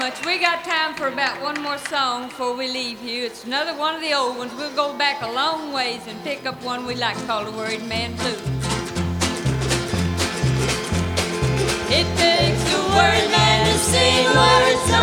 Much. We got time for about one more song before we leave you. It's another one of the old ones. We'll go back a long ways and pick up one we like called The Worried Man Blues. It takes a worried man to sing worried songs.